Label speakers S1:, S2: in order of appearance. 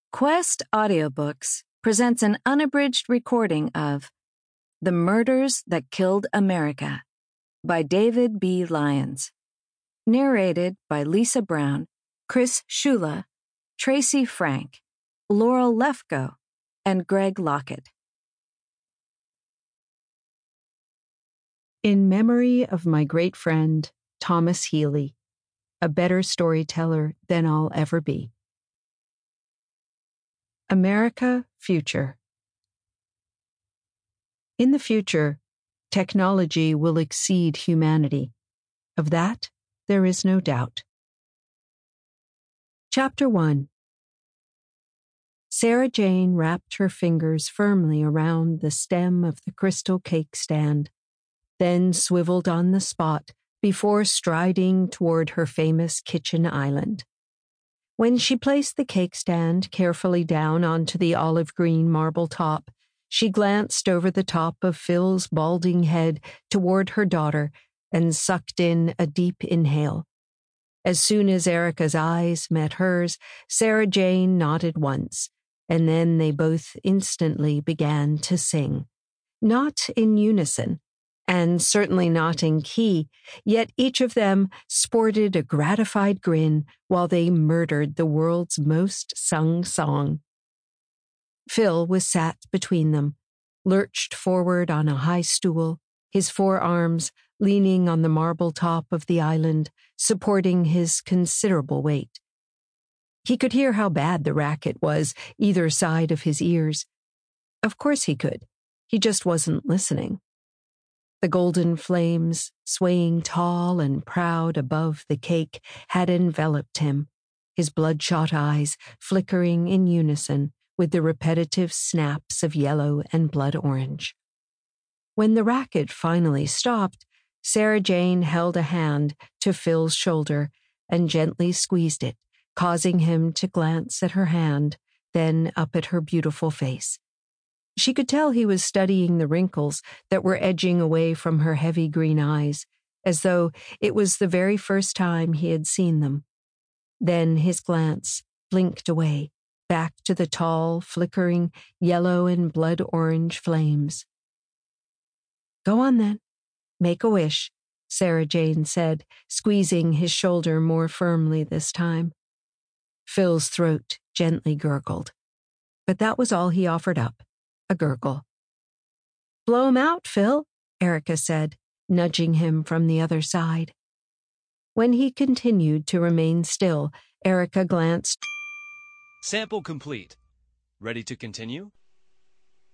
S1: Quest Audiobooks presents an unabridged recording of The Murders That Killed America by David B. Lyons. Narrated by Lisa Brown, Chris Shula, Tracy Frank, Laurel Lefko, and Greg Lockett. In memory of my great friend, Thomas Healy, a better storyteller than I'll ever be. America Future. In the future, technology will exceed humanity. Of that, there is no doubt. Chapter 1. Sarah Jane wrapped her fingers firmly around the stem of the crystal cake stand, then swiveled on the spot before striding toward her famous kitchen island. When she placed the cake stand carefully down onto the olive green marble top, she glanced over the top of Phil's balding head toward her daughter and sucked in a deep inhale. As soon as Erica's eyes met hers, Sarah Jane nodded once, and then they both instantly began to sing. Not in unison, and certainly not in key, yet each of them sported a gratified grin while they murdered the world's most sung song. Phil was sat between them, lurched forward on a high stool, his forearms leaning on the marble top of the island, supporting his considerable weight. He could hear how bad the racket was either side of his ears. Of course he could. He just wasn't listening. The golden flames, swaying tall and proud above the cake, had enveloped him, his bloodshot eyes flickering in unison with the repetitive snaps of yellow and blood orange. When the racket finally stopped, Sarah Jane held a hand to Phil's shoulder and gently squeezed it, causing him to glance at her hand, then up at her beautiful face. She could tell he was studying the wrinkles that were edging away from her heavy green eyes, as though it was the very first time he had seen them. Then his glance blinked away, back to the tall, flickering yellow and blood orange flames. "Go on then. Make a wish," Sarah Jane said, squeezing his shoulder more firmly this time. Phil's throat gently gurgled, but that was all he offered up. A gurgle. "Blow 'em out, Phil," Erica said, nudging him from the other side. When he continued to remain still, Erica glanced.
S2: Sample complete. Ready to continue?